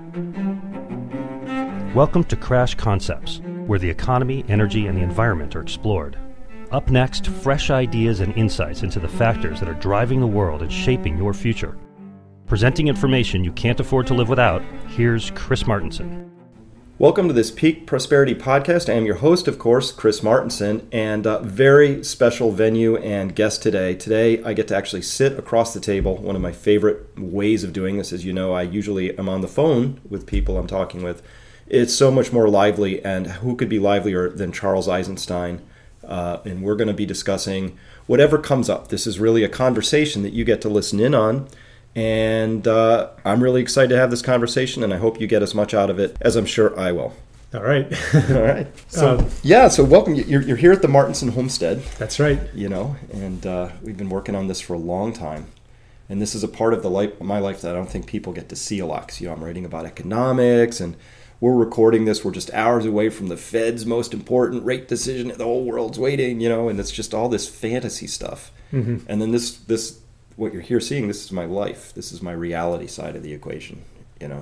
Welcome to Crash Concepts, where the economy, energy, and the environment are explored. Up next, fresh ideas and insights into the factors that are driving the world and shaping your future. Presenting information you can't afford to live without, here's Chris Martenson. Welcome to this Peak Prosperity Podcast. I am your host, of course, Chris Martenson, and a very special venue and guest today. Today, I get to actually sit across the table. One of my favorite ways of doing this, as you know, I usually am on the phone with people I'm talking with. It's so much more lively, and who could be livelier than Charles Eisenstein? And we're going to be discussing whatever comes up. This is really a conversation that you get to listen in on. And I'm really excited to have this conversation, and I hope you get as much out of it as I'm sure I will. All right. All right. So welcome. You're here at the Martenson Homestead. That's right. And we've been working on this for a long time. And this is a part of my life that I don't think people get to see a lot. Because, I'm writing about economics, and we're recording this. We're just hours away from the Fed's most important rate decision. The whole world's waiting, and it's just all this fantasy stuff. Mm-hmm. And then this what you're here seeing, this is my life. This is my reality side of the equation, and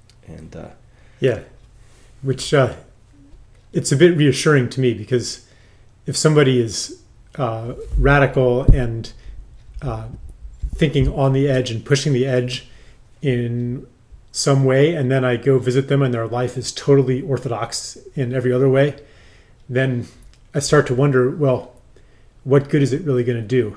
which it's a bit reassuring to me, because if somebody is radical and thinking on the edge and pushing the edge in some way, and then I go visit them and their life is totally orthodox in every other way, then I start to wonder, well, what good is it really going to do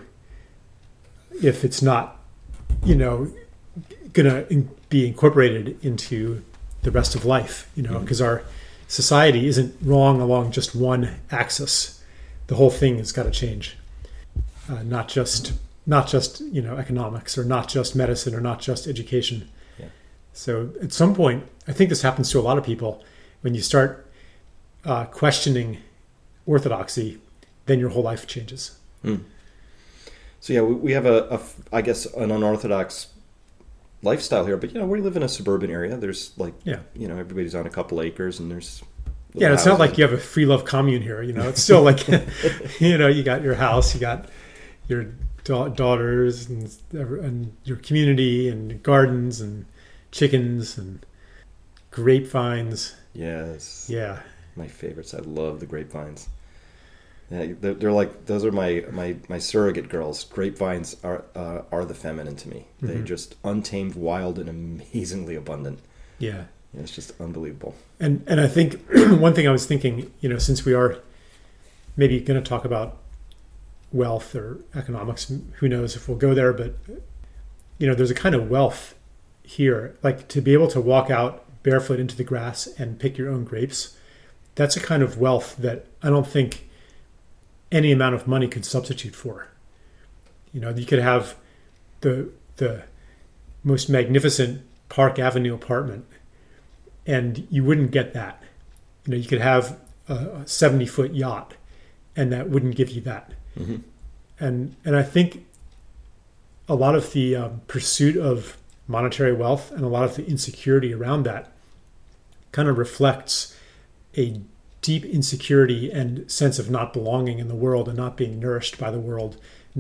if it's not, going to be incorporated into the rest of life, because our society isn't wrong along just one axis. The whole thing has got to change. Not just economics, or not just medicine, or not just education. Yeah. So at some point, I think this happens to a lot of people. When you start questioning orthodoxy, then your whole life changes. Mm. So we have I guess an unorthodox lifestyle here, but we live in a suburban area. There's everybody's on a couple acres, and there's it's not like you have a free love commune here. It's still like you got your house, you got your daughters, and your community, and gardens, and chickens, and grapevines. Yes. Yeah. My favorites. I love the grapevines. Yeah, they're like, those are my surrogate girls. Grapevines are the feminine to me. Mm-hmm. They're just untamed, wild, and amazingly abundant. Yeah. It's just unbelievable. And I think one thing I was thinking, since we are maybe going to talk about wealth or economics, who knows if we'll go there, but there's a kind of wealth here, like to be able to walk out barefoot into the grass and pick your own grapes. That's a kind of wealth that I don't think any amount of money could substitute for. You could have the most magnificent Park Avenue apartment, and you wouldn't get that. You could have a 70-foot yacht, and that wouldn't give you that. Mm-hmm. And I think a lot of the pursuit of monetary wealth and a lot of the insecurity around that kind of reflects a deep insecurity and sense of not belonging in the world, and not being nourished by the world,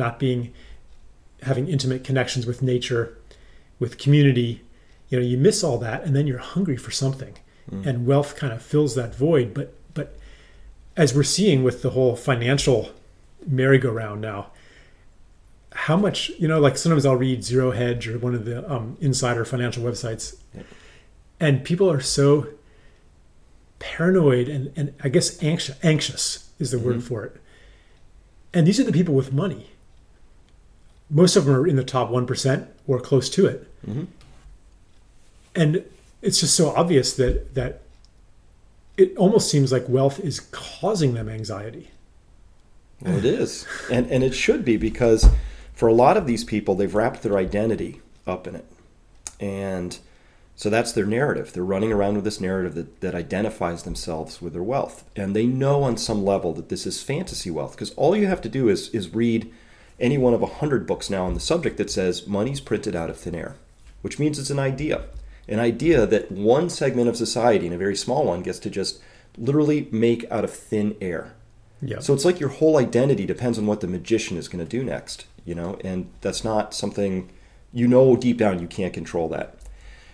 having intimate connections with nature, with community. You miss all that, and then you're hungry for something. And wealth kind of fills that void. But as we're seeing with the whole financial merry-go-round now, how much, like sometimes I'll read Zero Hedge or one of the insider financial websites, and people are so paranoid and I guess anxious is the word for it. And these are the people with money. Most of them are in the top 1% or close to it. Mm-hmm. And it's just so obvious that it almost seems like wealth is causing them anxiety. Well, it is. And it should be, because for a lot of these people, they've wrapped their identity up in it. And so that's their narrative. They're running around with this narrative that identifies themselves with their wealth. And they know on some level that this is fantasy wealth, because all you have to do is read any one of 100 books now on the subject that says money's printed out of thin air, which means it's an idea that one segment of society, and a very small one, gets to just literally make out of thin air. Yeah. So it's like your whole identity depends on what the magician is going to do next, and that's not something, deep down you can't control that.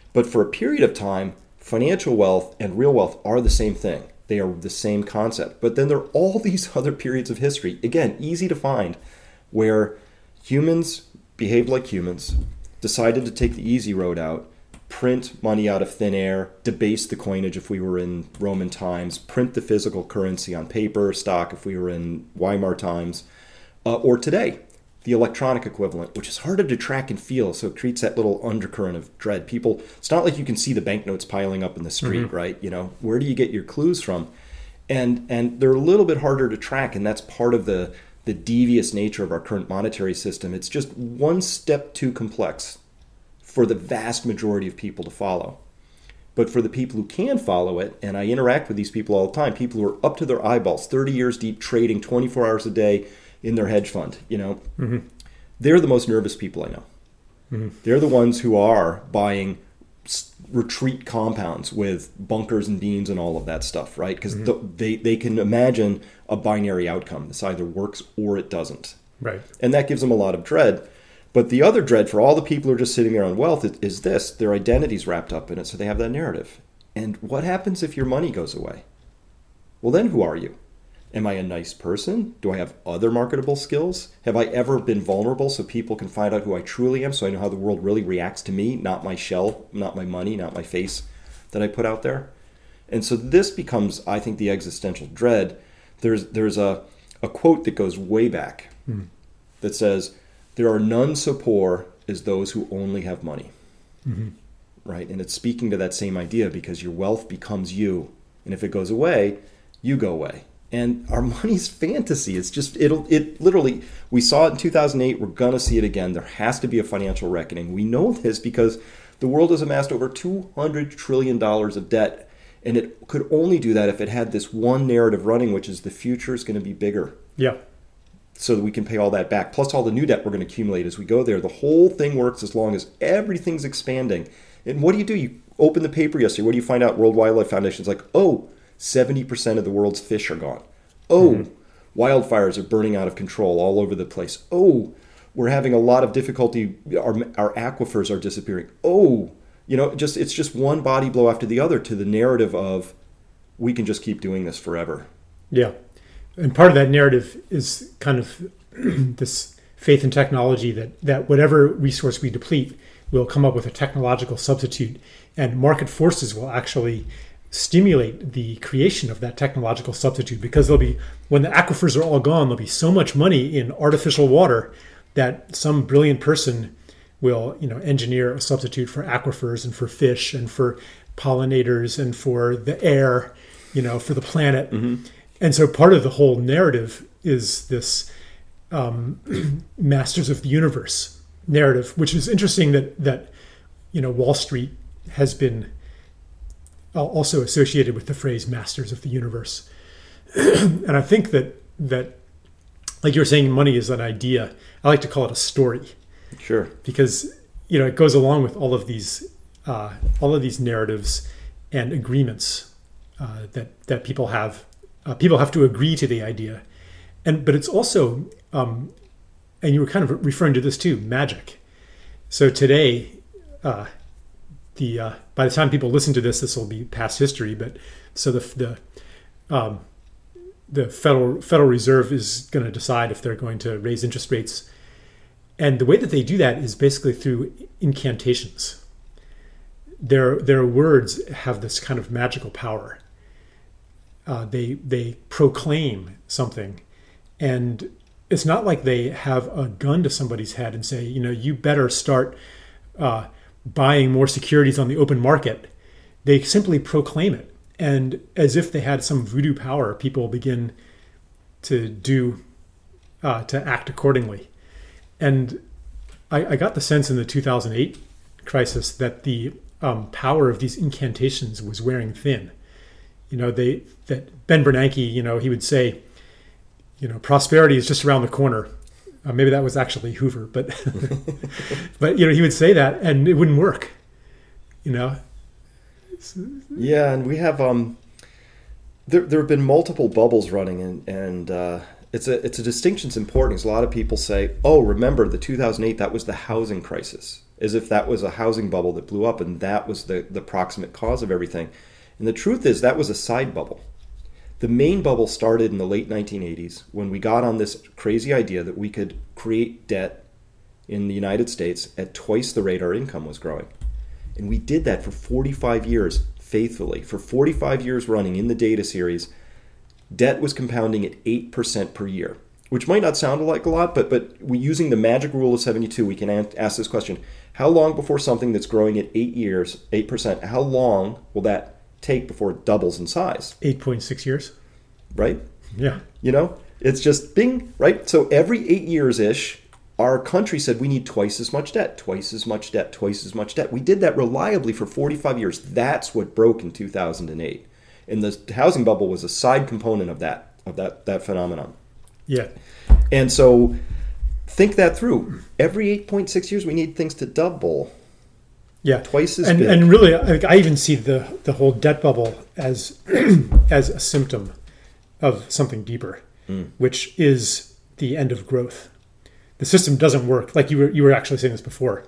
But for a period of time, financial wealth and real wealth are the same thing. They are the same concept. But then there are all these other periods of history, again, easy to find, where humans behaved like humans, decided to take the easy road out, print money out of thin air, debase the coinage if we were in Roman times, print the physical currency on paper, stock if we were in Weimar times, or today, the electronic equivalent, which is harder to track and feel, so it creates that little undercurrent of dread. People, it's not like you can see the banknotes piling up in the street, right? You know, where do you get your clues from? And they're a little bit harder to track, and that's part of the devious nature of our current monetary system. It's just one step too complex for the vast majority of people to follow. But for the people who can follow it, and I interact with these people all the time, people who are up to their eyeballs, 30 years deep, trading 24 hours a day in their hedge fund, you know, they're the most nervous people I know. They're the ones who are buying retreat compounds with bunkers and beans and all of that stuff, right? Because they can imagine a binary outcome. This either works or it doesn't. Right. And that gives them a lot of dread. But the other dread for all the people who are just sitting there on wealth is this. Their identity's wrapped up in it, so they have that narrative. And what happens if your money goes away? Well, then who are you? Am I a nice person? Do I have other marketable skills? Have I ever been vulnerable so people can find out who I truly am, so I know how the world really reacts to me, not my shell, not my money, not my face that I put out there? And so this becomes, I think, the existential dread. There's a quote that goes way back that says, there are none so poor as those who only have money. Right? And it's speaking to that same idea, because your wealth becomes you. And if it goes away, you go away. And our money's fantasy. It's just, it literally, we saw it in 2008. We're going to see it again. There has to be a financial reckoning. We know this because the world has amassed over $200 trillion of debt. And it could only do that if it had this one narrative running, which is the future is going to be bigger. Yeah. So that we can pay all that back, plus all the new debt we're going to accumulate as we go there. The whole thing works as long as everything's expanding. And what do? You open the paper yesterday. What do you find out? World Wildlife Foundation is like, 70% of the world's fish are gone. Wildfires are burning out of control all over the place. We're having a lot of difficulty. Our aquifers are disappearing. It's just one body blow after the other to the narrative of we can just keep doing this forever. Yeah. And part of that narrative is kind of this faith in technology that whatever resource we deplete, we'll come up with a technological substitute, and market forces will actually stimulate the creation of that technological substitute, because there'll be, when the aquifers are all gone, there'll be so much money in artificial water that some brilliant person will, engineer a substitute for aquifers and for fish and for pollinators and for the air, for the planet. And so part of the whole narrative is this masters of the universe narrative, which is interesting that Wall Street has been also associated with the phrase masters of the universe. And I think that like you were saying, money is an idea. I like to call it a story. Sure. Because it goes along with all of these narratives and agreements that people have. People have to agree to the idea, but it's also, and you were kind of referring to this too, magic. So today, by the time people listen to this will be past history. But so the Federal Reserve is going to decide if they're going to raise interest rates, and the way that they do that is basically through incantations. Their words have this kind of magical power. They proclaim something, and it's not like they have a gun to somebody's head and say, you better start buying more securities on the open market. They simply proclaim it, and as if they had some voodoo power, people begin to act accordingly. And I got the sense in the 2008 crisis that the power of these incantations was wearing thin. That Ben Bernanke, he would say, prosperity is just around the corner. Maybe that was actually Hoover, but but he would say that and it wouldn't work. Yeah, and we have there have been multiple bubbles running, and it's a distinction that's important. Because a lot of people say, remember the 2008, that was the housing crisis. as if that was a housing bubble that blew up and that was the proximate cause of everything. And the truth is that was a side bubble. The main bubble started in the late 1980s when we got on this crazy idea that we could create debt in the United States at twice the rate our income was growing. And we did that for 45 years faithfully. For 45 years running in the data series, debt was compounding at 8% per year, which might not sound like a lot, but using the magic rule of 72, we can ask this question. How long before something that's growing at 8%, how long will that take before it doubles in size? 8.6 years. Right? Yeah. It's just bing, right? So every 8 years-ish, our country said we need twice as much debt, twice as much debt, twice as much debt. We did that reliably for 45 years. That's what broke in 2008. And the housing bubble was a side component of that phenomenon. Yeah. And so think that through. Every 8.6 years, we need things to double. Yeah, twice as big. And really, I even see the whole debt bubble as as a symptom of something deeper, which is the end of growth. The system doesn't work. Like you were actually saying this before.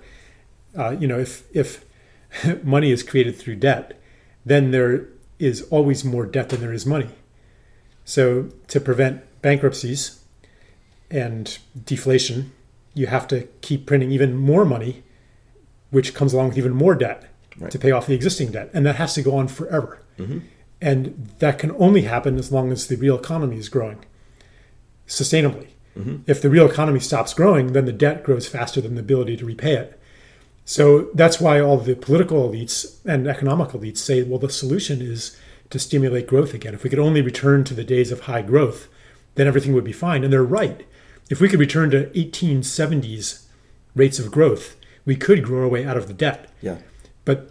If money is created through debt, then there is always more debt than there is money. So to prevent bankruptcies and deflation, you have to keep printing even more money, which comes along with even more debt to pay off the existing debt. And that has to go on forever. Mm-hmm. And that can only happen as long as the real economy is growing sustainably. Mm-hmm. If the real economy stops growing, then the debt grows faster than the ability to repay it. So that's why all the political elites and economic elites say, well, the solution is to stimulate growth again. If we could only return to the days of high growth, then everything would be fine. And they're right. If we could return to 1870s rates of growth, we could grow our way out of the debt. Yeah. But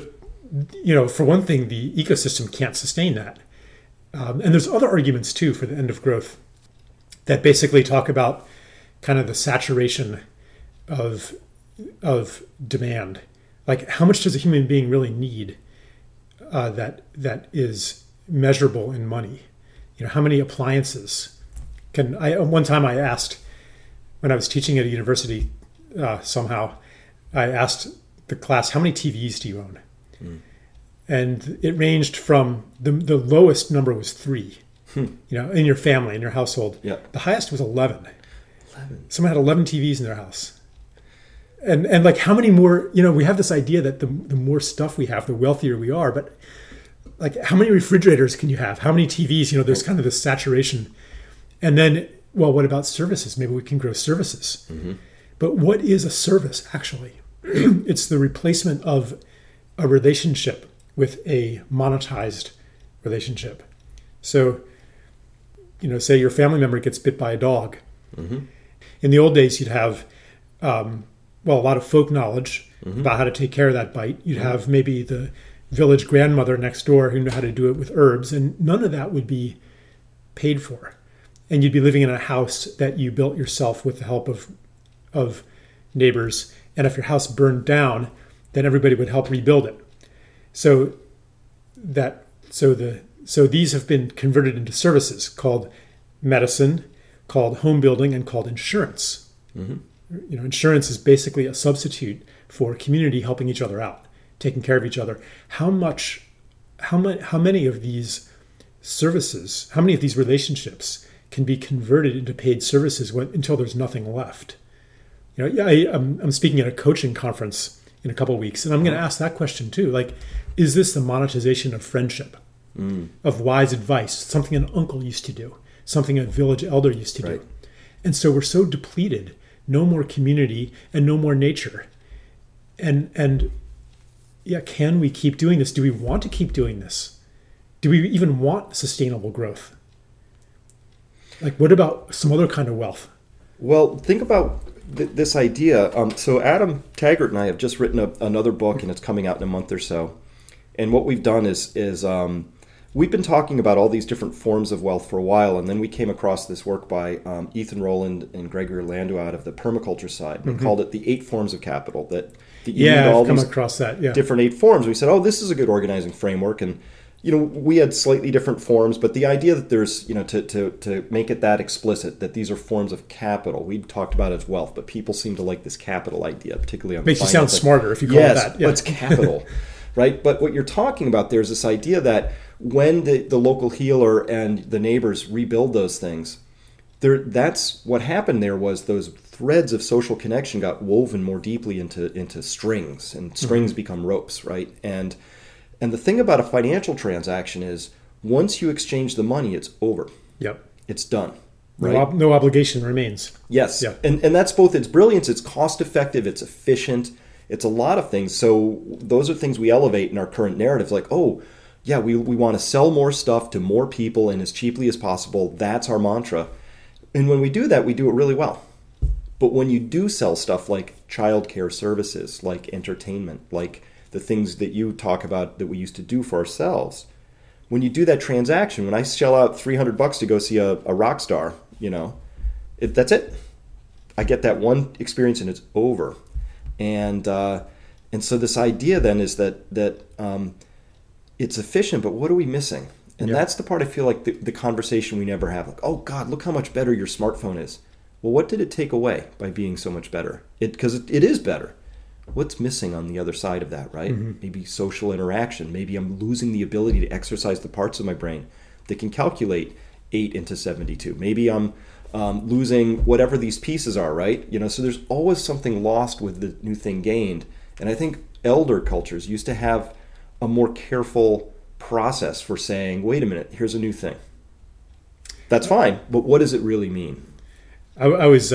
for one thing, the ecosystem can't sustain that. And there's other arguments too for the end of growth that basically talk about kind of the saturation of demand. Like, how much does a human being really need that is measurable in money? How many appliances one time I asked, when I was teaching at a university, I asked the class, how many TVs do you own? And it ranged from the lowest number was 3, in your family, in your household. Yeah. The highest was 11. Someone had 11 TVs in their house. And like, how many more, we have this idea that the more stuff we have, the wealthier we are, but like, how many refrigerators can you have? How many TVs? There's kind of this saturation. And then, well, what about services? Maybe we can grow services. Mm-hmm. But what is a service, actually? It's the replacement of a relationship with a monetized relationship. So, say your family member gets bit by a dog. Mm-hmm. In the old days, you'd have, a lot of folk knowledge about how to take care of that bite. You'd have maybe the village grandmother next door who knew how to do it with herbs, and none of that would be paid for. And you'd be living in a house that you built yourself with the help of neighbors. And if your house burned down, then everybody would help rebuild it. So these have been converted into services called medicine, called home building, and called insurance. Mm-hmm. Insurance is basically a substitute for community helping each other out, taking care of each other. How many of these services, how many of these relationships can be converted into paid services until there's nothing left? I'm speaking at a coaching conference in a couple of weeks, and I'm going to ask that question too. Like, is this the monetization of friendship, of wise advice, something an uncle used to do, something a village elder used to do? And so we're so depleted, no more community and no more nature. And can we keep doing this? Do we want to keep doing this? Do we even want sustainable growth? Like, what about some other kind of wealth? Well, think about this idea. So Adam Taggart and I have just written another book, and it's coming out in a month or so. And what we've done is we've been talking about all these different forms of wealth for a while, and then we came across this work by Ethan Rowland and Gregory Landau out of the permaculture side. They called it the 8 forms of capital. That you need all I've come these across that. Yeah. different 8 forms. We said, this is a good organizing framework, and we had slightly different forms, but the idea that there's, to make it that explicit, that these are forms of capital. We talked about it as wealth, but people seem to like this capital idea, particularly on Makes you sound smarter if you call it that. Yes, it's capital, right? But what you're talking about, there's this idea that when the local healer and the neighbors rebuild those things, that's what happened there was those threads of social connection got woven more deeply into strings, and strings become ropes, right? And the thing about a financial transaction is once you exchange the money, it's over. Yep. It's done. Right? No obligation remains. Yes. Yep. And that's both its brilliance, it's cost effective, it's efficient, it's a lot of things. So those are things we elevate in our current narratives, like, oh, yeah, we want to sell more stuff to more people and as cheaply as possible. That's our mantra. And when we do that, we do it really well. But when you do sell stuff like childcare services, like entertainment, like the things that you talk about that we used to do for ourselves, when you do that transaction, when I shell out $300 to go see a rock star, that's it. I get that one experience and it's over. And so this idea then is that it's efficient, but what are we missing? And that's the part I feel like the conversation we never have. Like, oh God, look how much better your smartphone is. Well, what did it take away by being so much better? Because it is better. What's missing on the other side of that, right? Mm-hmm. Maybe social interaction. Maybe I'm losing the ability to exercise the parts of my brain that can calculate 8 into 72. Maybe I'm losing whatever these pieces are, right? So there's always something lost with the new thing gained. And I think elder cultures used to have a more careful process for saying, wait a minute, here's a new thing. That's fine, but what does it really mean? I was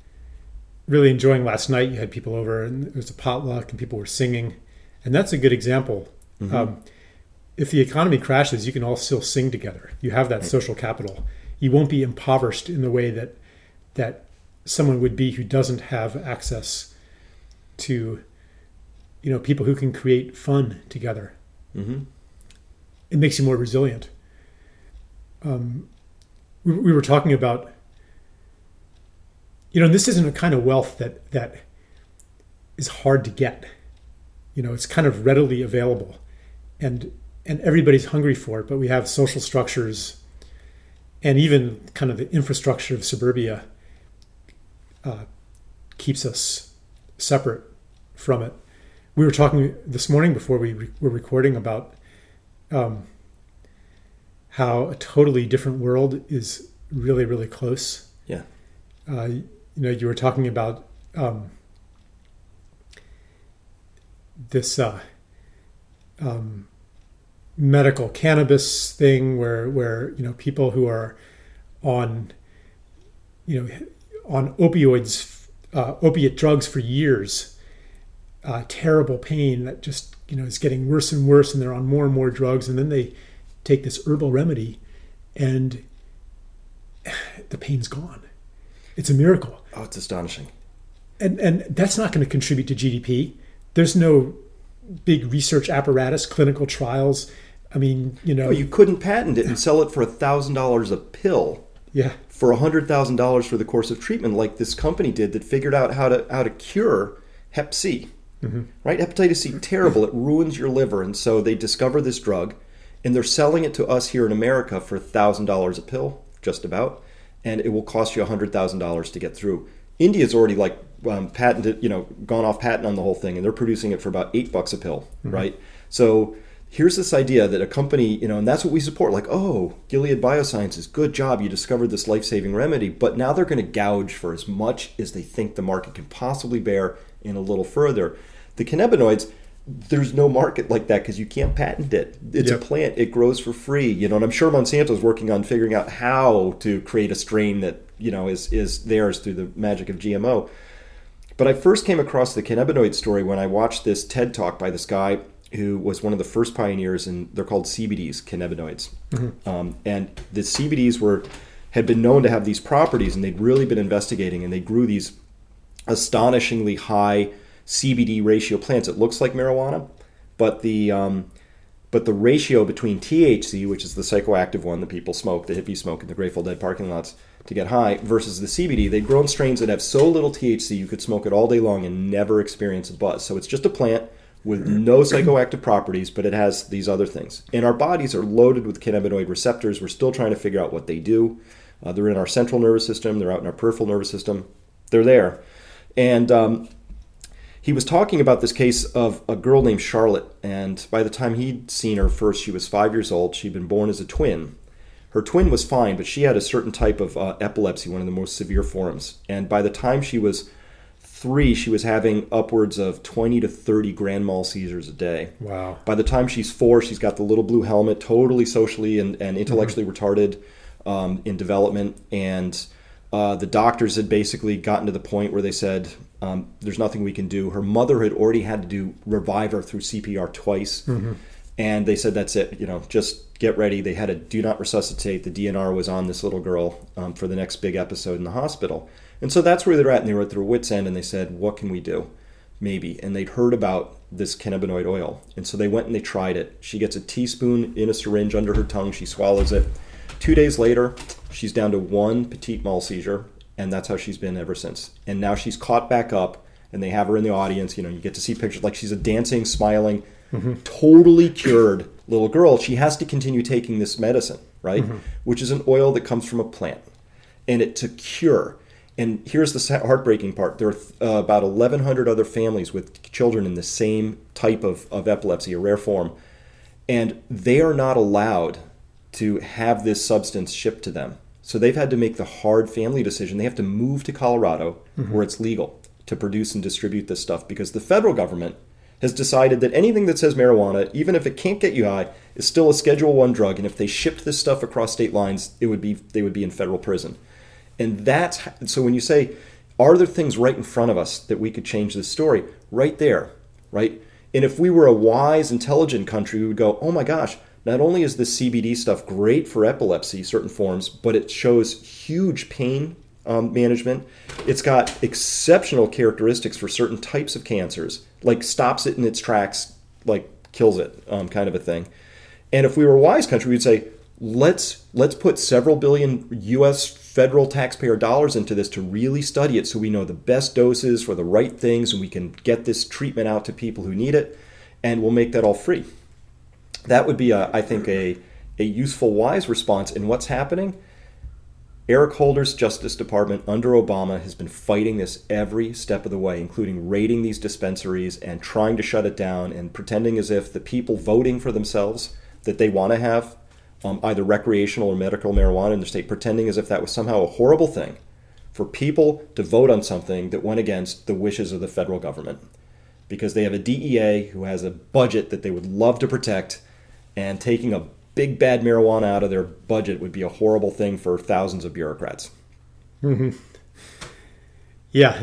really enjoying last night. You had people over and it was a potluck and people were singing. And that's a good example. Mm-hmm. If the economy crashes, you can all still sing together. You have that social capital. You won't be impoverished in the way that someone would be who doesn't have access to, people who can create fun together. Mm-hmm. It makes you more resilient. We were talking about, this isn't a kind of wealth that is hard to get. It's kind of readily available, and everybody's hungry for it. But we have social structures, and even kind of the infrastructure of suburbia keeps us separate from it. We were talking this morning before we were recording about how a totally different world is really, really close. Yeah. You were talking about this medical cannabis thing where people who are on opioids, opiate drugs for years, terrible pain that just is getting worse and worse, and they're on more and more drugs, and then they take this herbal remedy and the pain's gone. It's a miracle. Oh, it's astonishing. And that's not going to contribute to GDP. There's no big research apparatus, clinical trials. I mean, you couldn't patent it and sell it for $1,000 a pill. Yeah. For $100,000 for the course of treatment, like this company did that figured out how to cure Hep C. Mm-hmm. Right? Hepatitis C, terrible. It ruins your liver. And so they discover this drug, and they're selling it to us here in America for $1,000 a pill, just about. And it will cost you $100,000 to get through. India's already patented, gone off patent on the whole thing, and they're producing it for about $8 a pill, mm-hmm. right? So here's this idea that a company, and that's what we support. Like, oh, Gilead Biosciences, good job, you discovered this life-saving remedy. But now they're going to gouge for as much as they think the market can possibly bear and a little further. The cannabinoids, there's no market like that because you can't patent it. It's a plant. It grows for free. And I'm sure Monsanto's working on figuring out how to create a strain that, is theirs through the magic of GMO. But I first came across the cannabinoid story when I watched this TED Talk by this guy who was one of the first pioneers, and they're called CBDs, cannabinoids. Mm-hmm. And the CBDs had been known to have these properties, and they'd really been investigating, and they grew these astonishingly high CBD ratio plants. It looks like marijuana, but the ratio between THC, which is the psychoactive one that people smoke, the hippies smoke in the Grateful Dead parking lots to get high, versus the CBD, they've grown strains that have so little THC you could smoke it all day long and never experience a buzz. So it's just a plant with no psychoactive properties, but it has these other things. And our bodies are loaded with cannabinoid receptors. We're still trying to figure out what they do. They're in our central nervous system. They're out in our peripheral nervous system. They're there. And he was talking about this case of a girl named Charlotte. And by the time he'd seen her first, she was 5 years old. She'd been born as a twin. Her twin was fine, but she had a certain type of epilepsy, one of the most severe forms. And by the time she was 3, she was having upwards of 20 to 30 grand mal seizures a day. Wow. By the time she's 4, she's got the little blue helmet, totally socially and intellectually retarded in development. And the doctors had basically gotten to the point where they said, there's nothing we can do. Her mother had already had to revive her through CPR twice. And they said, that's it, just get ready. They had a do not resuscitate. The DNR was on this little girl for the next big episode in the hospital. And so that's where they're at, and they were at their wits' end, and they said, what can we do? Maybe. And they'd heard about this cannabinoid oil. And so they went and they tried it. She gets a teaspoon in a syringe under her tongue. She swallows it. 2 days later, she's down to 1 petit mal seizure, and that's how she's been ever since. And now she's caught back up, and they have her in the audience. You get to see pictures like she's a dancing, smiling, totally cured little girl. She has to continue taking this medicine, right? Which is an oil that comes from a plant. And it to cure. And here's the heartbreaking part. There are about 1,100 other families with children in the same type of epilepsy, a rare form. And they are not allowed to have this substance shipped to them. So they've had to make the hard family decision. They have to move to Colorado where it's legal to produce and distribute this stuff, because the federal government has decided that anything that says marijuana, even if it can't get you high, is still a Schedule I drug. And if they shipped this stuff across state lines, they would be in federal prison. And so when you say, are there things right in front of us that we could change this story? Right there, right? And if we were a wise, intelligent country, we would go, oh my gosh, not only is this CBD stuff great for epilepsy, certain forms, but it shows huge pain management. It's got exceptional characteristics for certain types of cancers, like stops it in its tracks, like kills it, kind of a thing. And if we were a wise country, we'd say, let's put several billion U.S. federal taxpayer dollars into this to really study it, so we know the best doses for the right things, and we can get this treatment out to people who need it, and we'll make that all free. That would be, I think, a useful, wise response. And what's happening? Eric Holder's Justice Department under Obama has been fighting this every step of the way, including raiding these dispensaries and trying to shut it down and pretending as if the people voting for themselves that they want to have either recreational or medical marijuana in their state, pretending as if that was somehow a horrible thing for people to vote on something that went against the wishes of the federal government, because they have a DEA who has a budget that they would love to protect, and taking a big bad marijuana out of their budget would be a horrible thing for thousands of bureaucrats. Yeah.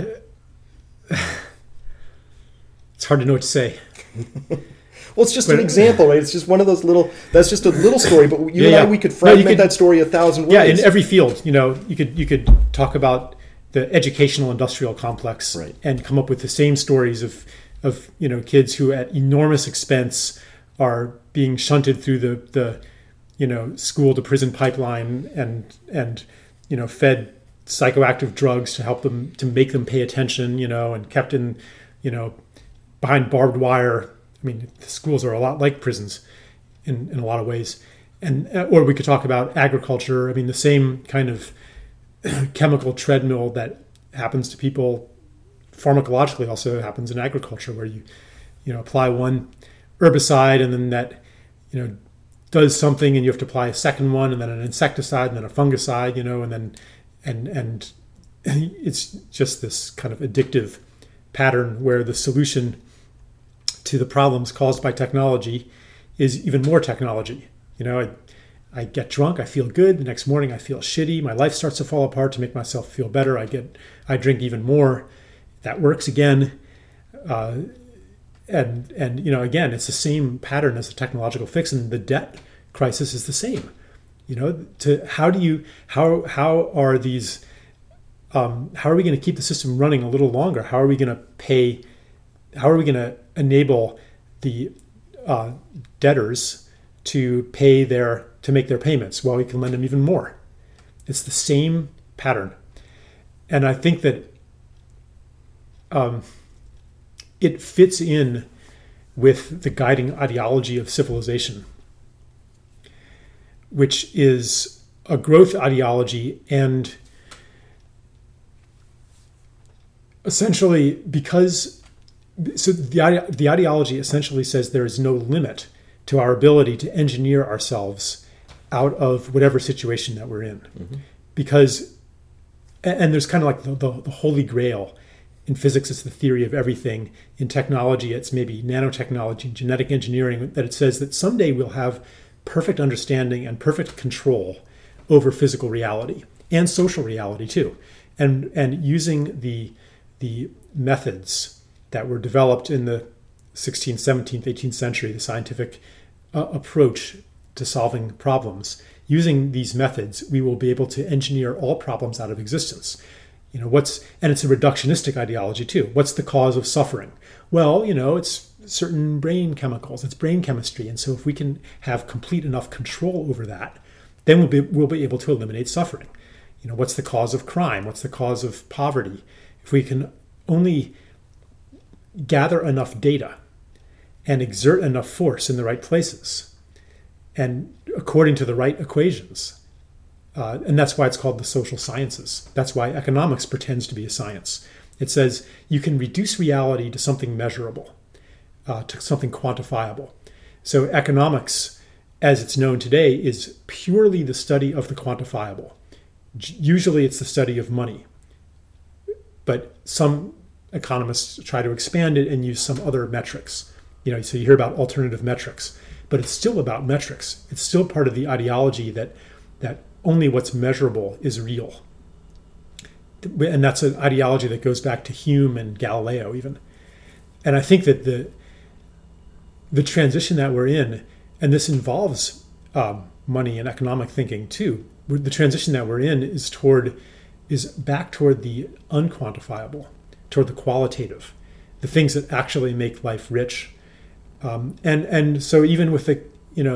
It's hard to know what to say. Well, it's just an example, right? It's just one of those that's just a little story, but you and I, we could fragment that story 1,000 ways. Yeah, in every field, you could talk about the educational industrial complex, right, and come up with the same stories of kids who at enormous expense are being shunted through the school to prison pipeline and fed psychoactive drugs to help them, to make them pay attention, and kept in behind barbed wire. I mean, the schools are a lot like prisons in a lot of ways. Or we could talk about agriculture. I mean, the same kind of chemical treadmill that happens to people pharmacologically also happens in agriculture, where you apply one herbicide and then that does something, and you have to apply a second one, and then an insecticide, and then a fungicide, and it's just this kind of addictive pattern where the solution to the problems caused by technology is even more technology. I get drunk, I feel good. The next morning I feel shitty. My life starts to fall apart. To make myself feel better, I drink even more. That works again. And again, it's the same pattern as the technological fix, and the debt crisis is the same. How are we going to keep the system running a little longer? How are we going to enable the debtors to make their payments while we can lend them even more? It's the same pattern. And I think that it fits in with the guiding ideology of civilization, which is a growth ideology. And essentially, the ideology essentially says there is no limit to our ability to engineer ourselves out of whatever situation that we're in. Mm-hmm. Because, and there's kind of like the holy grail. In physics, it's the theory of everything. In technology, it's maybe nanotechnology, genetic engineering, that it says that someday we'll have perfect understanding and perfect control over physical reality and social reality too. And using the methods that were developed in the 16th, 17th, 18th century, the scientific approach to solving problems, using these methods, we will be able to engineer all problems out of existence. And it's a reductionistic ideology too. What's the cause of suffering? Well, it's certain brain chemicals, it's brain chemistry. And so if we can have complete enough control over that, then we'll be able to eliminate suffering. What's the cause of crime? What's the cause of poverty? If we can only gather enough data and exert enough force in the right places and according to the right equations, and that's why it's called the social sciences. That's why economics pretends to be a science. It says you can reduce reality to something measurable, to something quantifiable. So economics, as it's known today, is purely the study of the quantifiable. Usually it's the study of money. But some economists try to expand it and use some other metrics. So you hear about alternative metrics, but it's still about metrics. It's still part of the ideology that only what's measurable is real. And that's an ideology that goes back to Hume and Galileo even. And I think that the transition that we're in, and this involves money and economic thinking too, the transition that we're in is back toward the unquantifiable, toward the qualitative, the things that actually make life rich. And so even with the,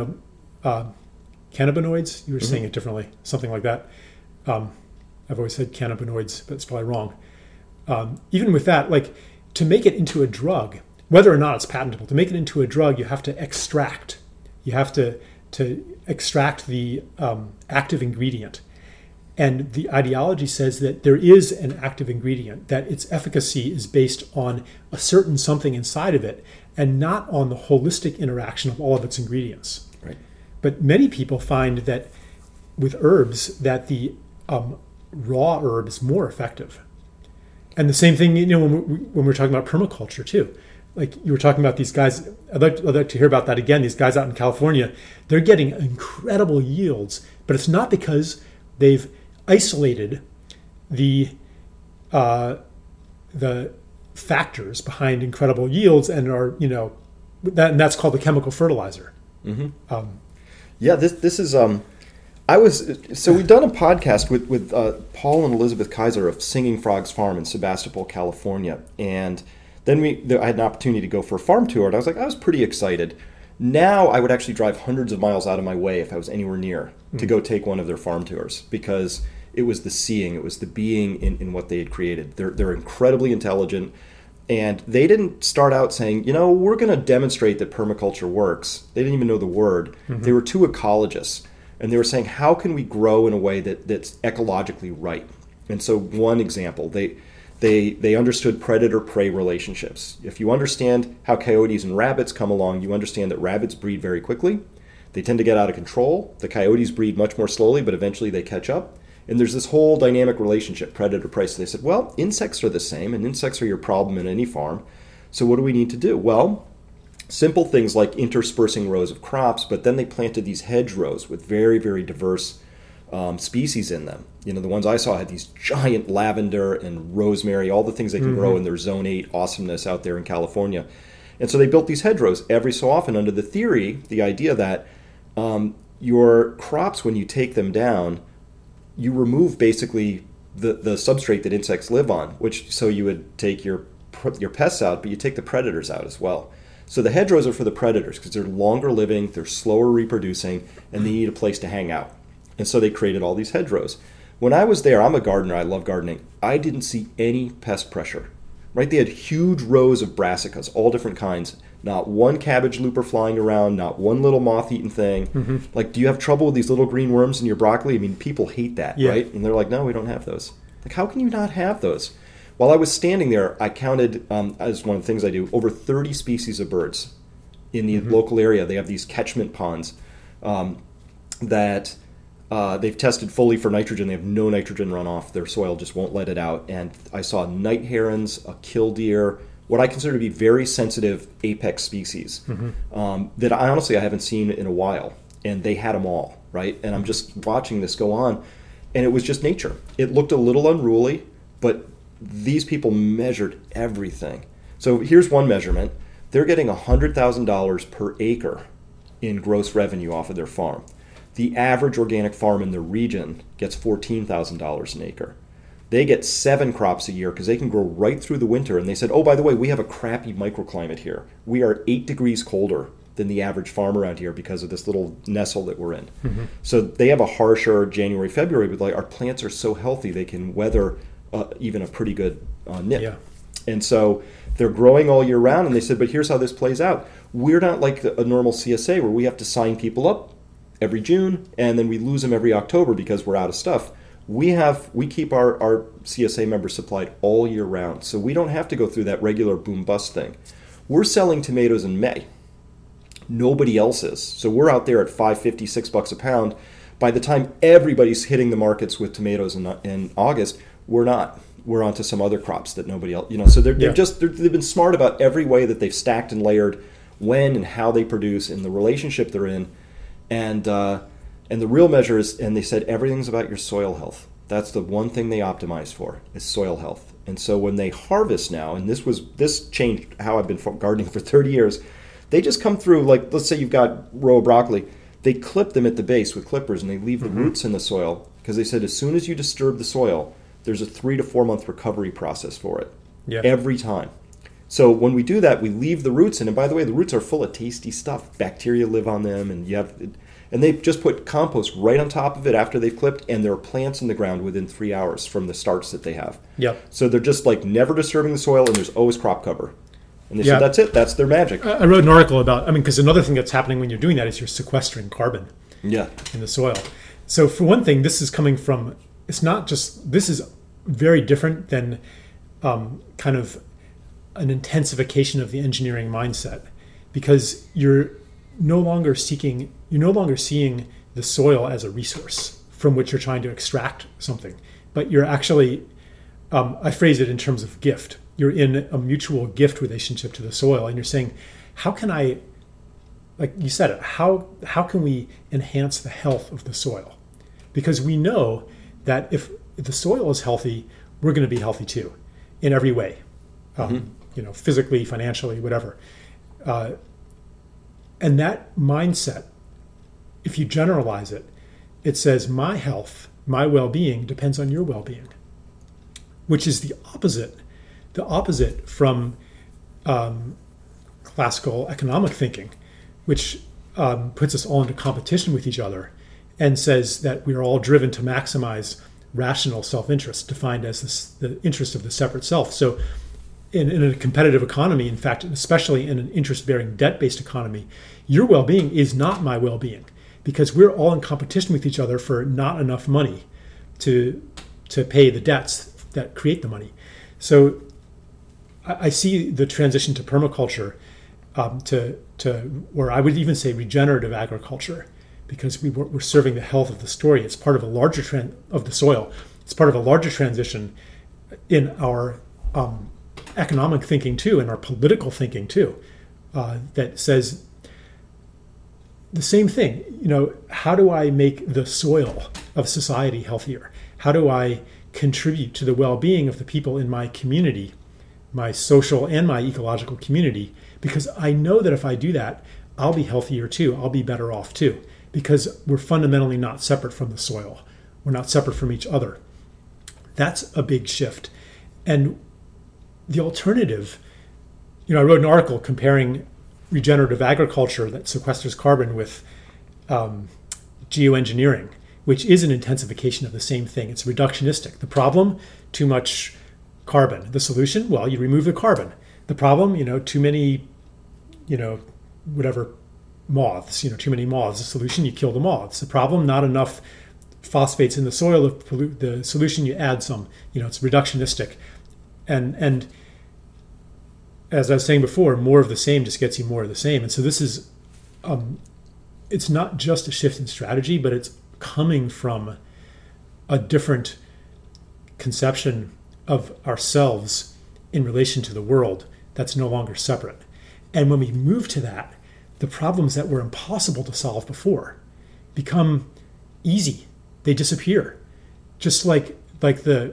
cannabinoids, you were saying it differently, something like that. I've always said cannabinoids, but it's probably wrong. Even with that, like to make it into a drug, whether or not it's patentable, to make it into a drug, you have to extract. You have to extract the active ingredient. And the ideology says that there is an active ingredient, that its efficacy is based on a certain something inside of it and not on the holistic interaction of all of its ingredients. Right. But many people find that with herbs, that the raw herb is more effective. And the same thing, when we're talking about permaculture too. Like you were talking about these guys, I'd like to hear about that again. These guys out in California, they're getting incredible yields, but it's not because they've isolated the factors behind incredible yields and are, and that's called the chemical fertilizer. Mm-hmm. This is we've done a podcast with Paul and Elizabeth Kaiser of Singing Frogs Farm in Sebastopol, California, and then I had an opportunity to go for a farm tour, and I was pretty excited. Now I would actually drive hundreds of miles out of my way if I was anywhere near to go take one of their farm tours, because it was the seeing, it was the being in what they had created. They're incredibly intelligent, and they didn't start out saying, we're going to demonstrate that permaculture works. They didn't even know the word. Mm-hmm. They were two ecologists, and they were saying, how can we grow in a way that's ecologically right? And so one example, they understood predator-prey relationships. If you understand how coyotes and rabbits come along, you understand that rabbits breed very quickly. They tend to get out of control. The coyotes breed much more slowly, but eventually they catch up. And there's this whole dynamic relationship, predator-prey. So they said, well, insects are the same, and insects are your problem in any farm. So what do we need to do? Well, simple things like interspersing rows of crops, but then they planted these hedgerows with very, very diverse species in them. The ones I saw had these giant lavender and rosemary, all the things they can grow in their Zone 8 awesomeness out there in California. And so they built these hedgerows every so often under the theory, the idea that your crops, when you take them down, you remove basically the substrate that insects live on, so you would take your pests out, but you take the predators out as well. So the hedgerows are for the predators because they're longer living, they're slower reproducing, and they need a place to hang out. And so they created all these hedgerows. When I was there, I'm a gardener, I love gardening, I didn't see any pest pressure. Right? They had huge rows of brassicas, all different kinds, not one cabbage looper flying around, not one little moth-eaten thing. Like, do you have trouble with these little green worms in your broccoli? I mean, people hate that, right? And they're like, no, we don't have those. Like, how can you not have those? While I was standing there, I counted, as one of the things I do, over 30 species of birds in the local area. They have these catchment ponds that they've tested fully for nitrogen. They have no nitrogen runoff. Their soil just won't let it out. And I saw night herons, a killdeer, what I consider to be very sensitive apex species that I haven't seen in a while. And they had them all, right? And I'm just watching this go on. And it was just nature. It looked a little unruly, but these people measured everything. So here's one measurement. They're getting $100,000 per acre in gross revenue off of their farm. The average organic farm in the region gets $14,000 an acre. They get 7 crops a year because they can grow right through the winter. And they said, oh, by the way, we have a crappy microclimate here. We are 8 degrees colder than the average farm around here because of this little nestle that we're in. So they have a harsher January, February, but like our plants are so healthy they can weather even a pretty good nip. And so they're growing all year round. And they said, but here's how this plays out. We're not like a normal CSA where we have to sign people up every June and then we lose them every October because we're out of stuff. We keep our CSA members supplied all year round. So we don't have to go through that regular boom bust thing. We're selling tomatoes in May. Nobody else is. So we're out there at $5.50, $6 a pound. By the time everybody's hitting the markets with tomatoes in August, we're not. We're onto some other crops that nobody else, So they've been smart about every way that they've stacked and layered when and how they produce and the relationship they're in. And the real measure is, and they said everything's about your soil health. That's the one thing they optimize for is soil health. And so when they harvest now, and this changed how I've been gardening for 30 years, they just come through, like, let's say you've got a row of broccoli. They clip them at the base with clippers and they leave the roots in the soil because they said as soon as you disturb the soil, there's a 3 to 4 month recovery process for it every time. So when we do that, we leave the roots in. And by the way, the roots are full of tasty stuff. Bacteria live on them. And they just put compost right on top of it after they've clipped. And there are plants in the ground within 3 hours from the starts that they have. So they're just like never disturbing the soil and there's always crop cover. And they said that's it. That's their magic. I wrote an article about, because another thing that's happening when you're doing that is you're sequestering carbon in the soil. So for one thing, this is coming from, this is very different than kind of an intensification of the engineering mindset, because you're no longer seeing the soil as a resource from which you're trying to extract something, but you're actually, I phrase it in terms of gift. You're in a mutual gift relationship to the soil, and you're saying, how can I, like you said, how can we enhance the health of the soil? Because we know that if the soil is healthy, we're going to be healthy too, in every way, physically, financially, whatever. And that mindset, if you generalize it, it says my health, my well-being depends on your well-being, which is the opposite from classical economic thinking, which puts us all into competition with each other and says that we are all driven to maximize rational self-interest, defined as the interest of the separate self. So in a competitive economy, in fact, especially in an interest-bearing debt-based economy, your well-being is not my well-being, because we're all in competition with each other for not enough money to pay the debts that create the money. So I see the transition to permaculture, or I would even say regenerative agriculture, because we're serving the health of the story. It's part of a larger of the soil. It's part of a larger transition in our economic thinking too, and our political thinking too, that says the same thing. How do I make the soil of society healthier? How do I contribute to the well-being of the people in my community, my social and my ecological community? Because I know that if I do that, I'll be healthier too. I'll be better off too, because we're fundamentally not separate from the soil. We're not separate from each other. That's a big shift. And the alternative, I wrote an article comparing regenerative agriculture that sequesters carbon with geoengineering, which is an intensification of the same thing. It's reductionistic. The problem, too much carbon. The solution, well, you remove the carbon. The problem, too many whatever moths, too many moths. The solution, you kill the moths. The problem, not enough phosphates in the soil to pollute the solution. You add some, it's reductionistic. And as I was saying before, more of the same just gets you more of the same. And so this is, it's not just a shift in strategy, but it's coming from a different conception of ourselves in relation to the world that's no longer separate. And when we move to that, the problems that were impossible to solve before become easy. They disappear. Just like the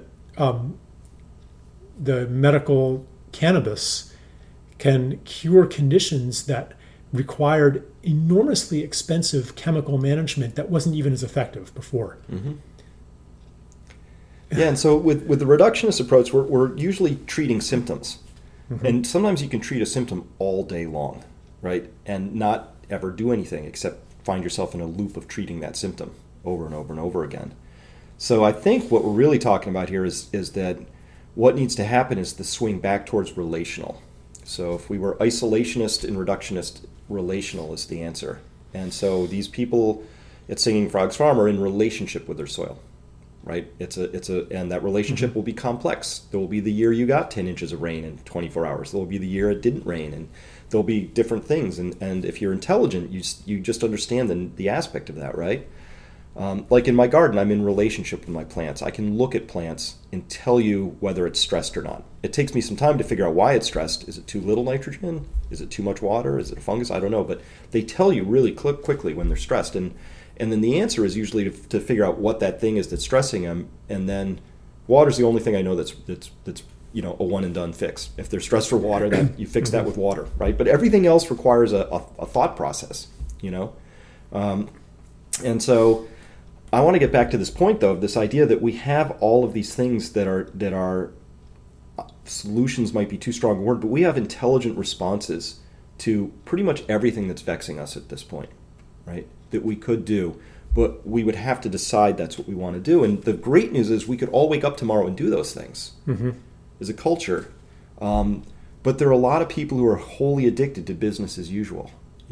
medical cannabis can cure conditions that required enormously expensive chemical management that wasn't even as effective before. Mm-hmm. Yeah, and so with the reductionist approach, we're usually treating symptoms. Mm-hmm. And sometimes you can treat a symptom all day long, right? And not ever do anything except find yourself in a loop of treating that symptom over and over and over again. So I think what we're really talking about here is that what needs to happen is the swing back towards relational. So if we were isolationist and reductionist, relational is the answer. And so these people at Singing Frogs Farm are in relationship with their soil, right? And that relationship will be complex. There will be the year you got 10 inches of rain in 24 hours. There will be the year it didn't rain, and there'll be different things. And if you're intelligent, you just understand the aspect of that, right? Like in my garden, I'm in relationship with my plants. I can look at plants and tell you whether it's stressed or not. It takes me some time to figure out why it's stressed. Is it too little nitrogen? Is it too much water? Is it a fungus? I don't know. But they tell you really quickly when they're stressed. And then the answer is usually to figure out what that thing is that's stressing them. And then water's the only thing I know that's a one and done fix. If they're stressed for water, then you fix that with water, right? But everything else requires a thought process, And so I want to get back to this point, though, of this idea that we have all of these things that are solutions might be too strong a word, but we have intelligent responses to pretty much everything that's vexing us at this point, right? That we could do, but we would have to decide that's what we want to do. And the great news is we could all wake up tomorrow and do those things as a culture. But there are a lot of people who are wholly addicted to business as usual,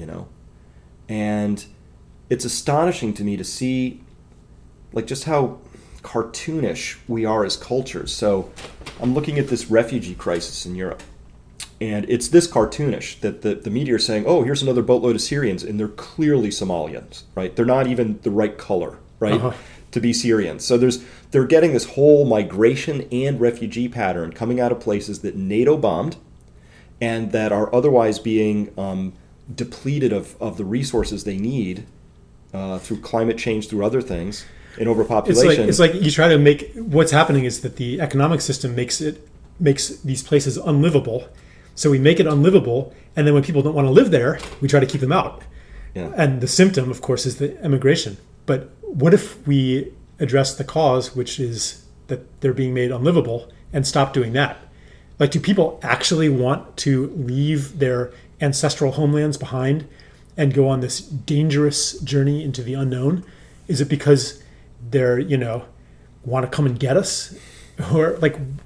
And it's astonishing to me to see just how cartoonish we are as cultures. So I'm looking at this refugee crisis in Europe, and it's this cartoonish that the media are saying, oh, here's another boatload of Syrians, and they're clearly Somalians, right? They're not even the right color, right, to be Syrians. So they're getting this whole migration and refugee pattern coming out of places that NATO bombed and that are otherwise being depleted of the resources they need through climate change, through other things. In overpopulation. It's like you try to make what's happening is that the economic system makes these places unlivable. So we make it unlivable, and then when people don't want to live there, we try to keep them out. Yeah. And the symptom, of course, is the immigration. But what if we address the cause, which is that they're being made unlivable, and stop doing that? Do people actually want to leave their ancestral homelands behind and go on this dangerous journey into the unknown? Is it because they're, want to come and get us? Or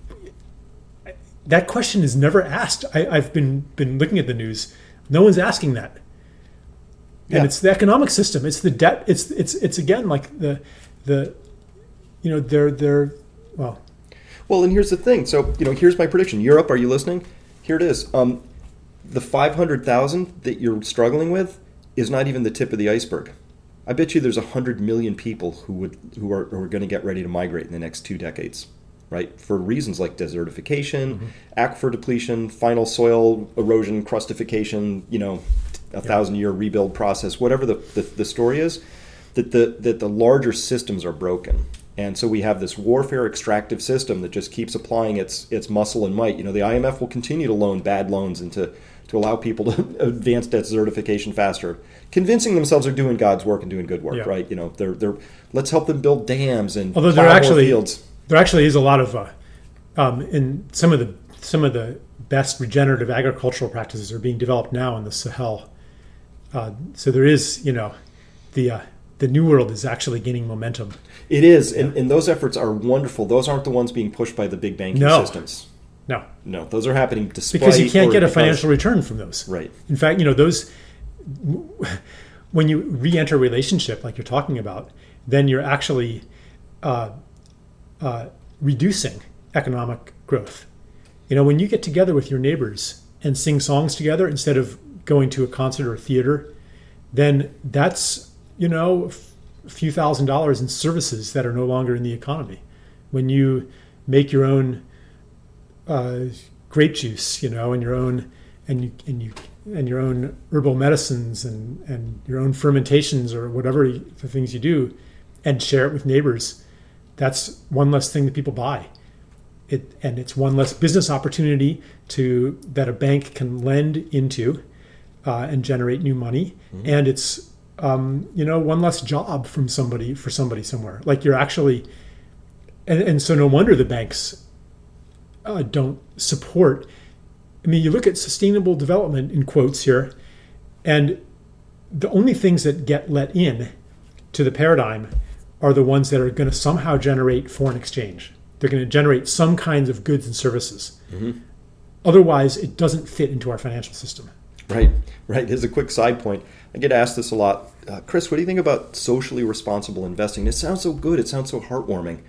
that question is never asked. I've been looking at the news. No one's asking that. And it's the economic system. It's the debt. It's again, they're Well, and here's the thing. So, here's my prediction. Europe, are you listening? Here it is. The 500,000 that you're struggling with is not even the tip of the iceberg. I bet you there's 100 million people who are going to get ready to migrate in the next 2 decades, right? For reasons like desertification, aquifer depletion, final soil erosion, crustification, 1,000-year rebuild process, whatever the story is, that the larger systems are broken. And so we have this warfare extractive system that just keeps applying its muscle and might. The IMF will continue to loan bad loans and to allow people to advance desertification faster, convincing themselves they're doing God's work and doing good work, right? They're let's help them build dams and although plow more fields. There actually is a lot of in some of the best regenerative agricultural practices are being developed now in the Sahel. So there is, the New World is actually gaining momentum. It is, and those efforts are wonderful. Those aren't the ones being pushed by the big banking systems. No, those are happening despite, because you can't get a because, financial return from those. Right. In fact, those, when you re-enter a relationship like you're talking about, then you're actually reducing economic growth. When you get together with your neighbors and sing songs together instead of going to a concert or a theater, then that's, a few $1,000s in services that are no longer in the economy. When you make your own grape juice, and your own and your own herbal medicines and your own fermentations or whatever the things you do, and share it with neighbors, that's one less thing that people buy. And it's one less business opportunity that a bank can lend into and generate new money. Mm-hmm. And it's one less job for somebody somewhere. Like you're actually, and so no wonder the banks don't support. I mean, you look at sustainable development in quotes here, and the only things that get let in to the paradigm are the ones that are going to somehow generate foreign exchange. They're going to generate some kinds of goods and services. Mm-hmm. Otherwise, it doesn't fit into our financial system. Right. Here's a quick side point. I get asked this a lot. Chris, what do you think about socially responsible investing? It sounds so good. It sounds so heartwarming.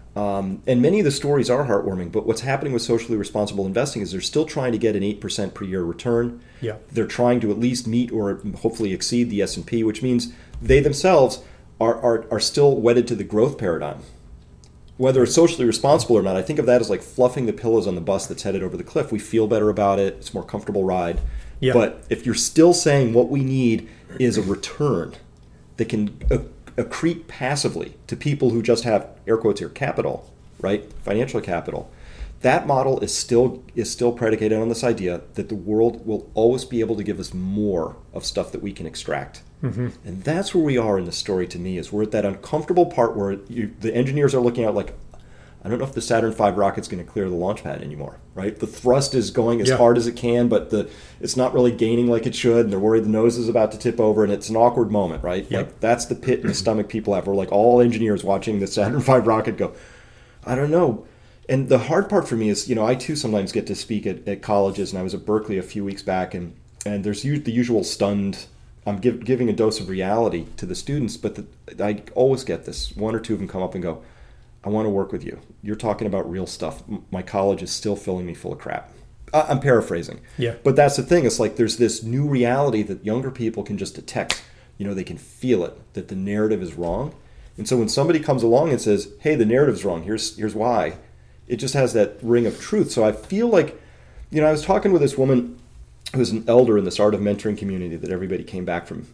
And many of the stories are heartwarming, but what's happening with socially responsible investing is they're still trying to get an 8% per year return. Yeah. They're trying to at least meet or hopefully exceed the S&P, which means they themselves are still wedded to the growth paradigm. Whether it's socially responsible or not, I think of that as like fluffing the pillows on the bus that's headed over the cliff. We feel better about it. It's a more comfortable ride. Yeah. But if you're still saying what we need is a return that can accrete passively to people who just have, air quotes here, capital, right? Financial capital. That model is still predicated on this idea that the world will always be able to give us more of stuff that we can extract. Mm-hmm. And that's where we are in the story to me, is we're at that uncomfortable part where the engineers are looking at like, I don't know if the Saturn V rocket's going to clear the launch pad anymore, right? The thrust is going as hard as it can, but it's not really gaining like it should, and they're worried the nose is about to tip over, and it's an awkward moment, right? Yep. Like that's the pit in the stomach people have. We're like all engineers watching the Saturn V rocket go, I don't know. And the hard part for me is, I too sometimes get to speak at colleges, and I was at Berkeley a few weeks back, and there's the usual stunned, I'm giving a dose of reality to the students, but I always get this. One or two of them come up and go, I want to work with you. You're talking about real stuff. My college is still filling me full of crap. I'm paraphrasing. Yeah. But that's the thing. It's like there's this new reality that younger people can just detect. They can feel it, that the narrative is wrong. And so when somebody comes along and says, hey, the narrative's wrong, here's why, it just has that ring of truth. So I feel like, I was talking with this woman who's an elder in this Art of Mentoring community that everybody came back from.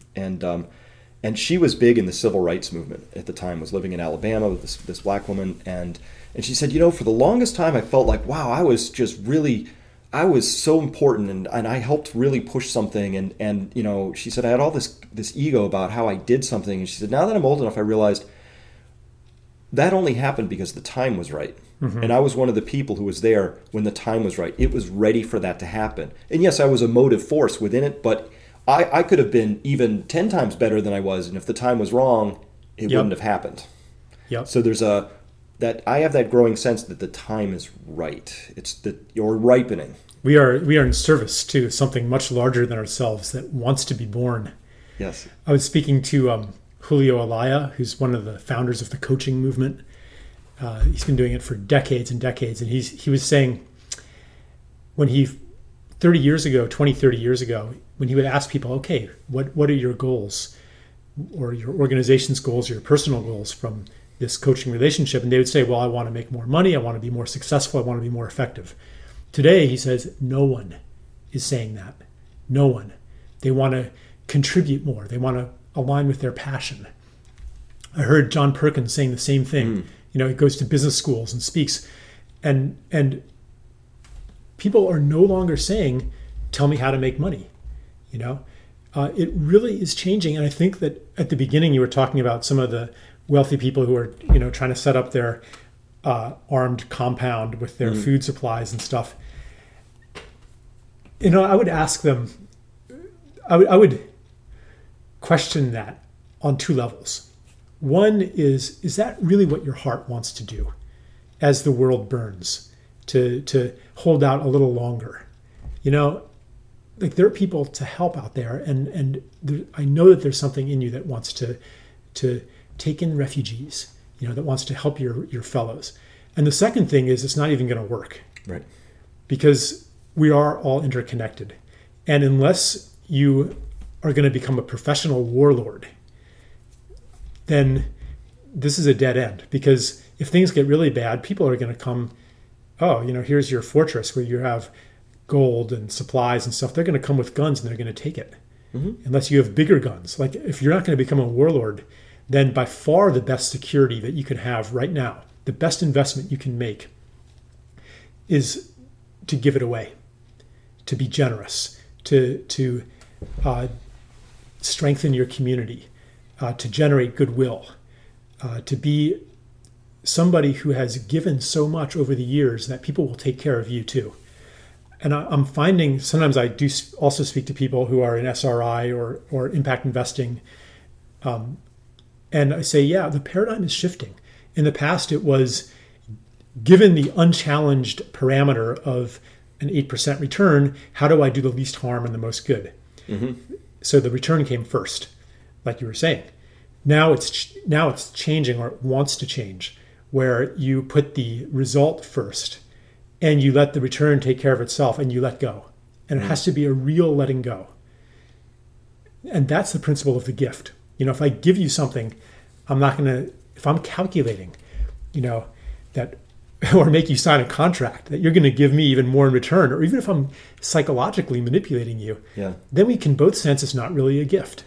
And she was big in the civil rights movement at the time, was living in Alabama with this black woman. And she said, for the longest time, I felt like, wow, I was so important and I helped really push something. And she said, I had all this ego about how I did something. And she said, now that I'm old enough, I realized that only happened because the time was right. Mm-hmm. And I was one of the people who was there when the time was right. It was ready for that to happen. And yes, I was a motive force within it, but I could have been even 10 times better than I was, and if the time was wrong, it wouldn't have happened. Yep. So there's I have that growing sense that the time is right. It's that you're ripening. We are in service to something much larger than ourselves that wants to be born. Yes. I was speaking to Julio Alaya, who's one of the founders of the coaching movement. He's been doing it for decades and decades, and he was saying when 30 years ago, when he would ask people, okay, what are your goals or your organization's goals, your personal goals from this coaching relationship? And they would say, well, I want to make more money. I want to be more successful. I want to be more effective. Today, he says, no one is saying that. No one. They want to contribute more. They want to align with their passion. I heard John Perkins saying the same thing. He goes to business schools and speaks. And people are no longer saying, tell me how to make money. It really is changing. And I think that at the beginning you were talking about some of the wealthy people who are, trying to set up their armed compound with their food supplies and stuff. I would ask them, I would question that on two levels. One is that really what your heart wants to do as the world burns? To hold out a little longer. You know, like there are people to help out there, and I know that there's something in you that wants to take in refugees, you know, that wants to help your fellows. And the second thing is it's not even going to work. Right. Because we are all interconnected. And unless you are going to become a professional warlord, then this is a dead end. Because if things get really bad, people are going to come, oh, you know, here's your fortress where you have gold and supplies and stuff. They're going to come with guns and they're going to take it. Mm-hmm. Unless you have bigger guns. Like if you're not going to become a warlord, then by far the best security that you can have right now, the best investment you can make is to give it away, to be generous, to strengthen your community, to generate goodwill, to be somebody who has given so much over the years that people will take care of you too. And I'm finding sometimes I do also speak to people who are in SRI or impact investing. And I say, yeah, the paradigm is shifting. In the past, it was given the unchallenged parameter of an 8% return, how do I do the least harm and the most good? Mm-hmm. So the return came first, like you were saying. Now it's changing, or it wants to change, where you put the result first and you let the return take care of itself and you let go. And it has to be a real letting go. And that's the principle of the gift. You know, if I give you something, I'm not going to, if I'm calculating, you know, that, or make you sign a contract that you're going to give me even more in return, or even if I'm psychologically manipulating you, then we can both sense it's not really a gift.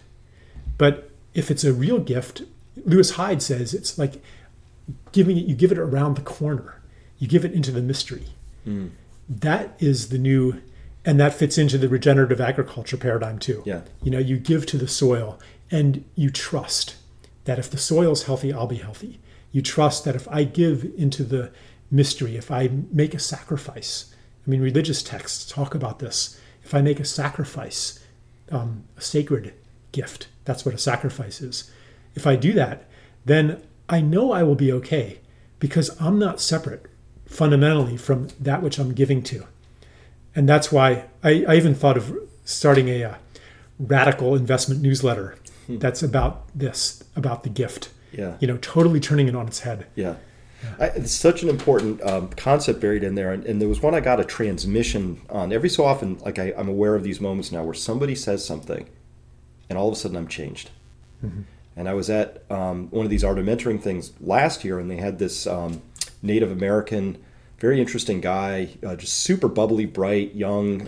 But if it's a real gift, Lewis Hyde says it's like giving it, you give it around the corner. You give it into the mystery. Mm. That is the new, and that fits into the regenerative agriculture paradigm too. Yeah. You know, you give to the soil and you trust that if the soil's healthy, I'll be healthy. You trust that if I give into the mystery, if I make a sacrifice, I mean, religious texts talk about this. If I make a sacrifice, a sacred gift, that's what a sacrifice is. If I do that, then I know I will be okay because I'm not separate fundamentally from that which I'm giving to. And that's why I even thought of starting a radical investment newsletter that's about this, about the gift. Yeah. You know, totally turning it on its head. Yeah. It's such an important concept buried in there. And there was one I got a transmission on. Every so often, like I'm aware of these moments now where somebody says something and all of a sudden I'm changed. Mm-hmm. And I was at one of these art of mentoring things last year, and they had this Native American, very interesting guy, just super bubbly, bright, young,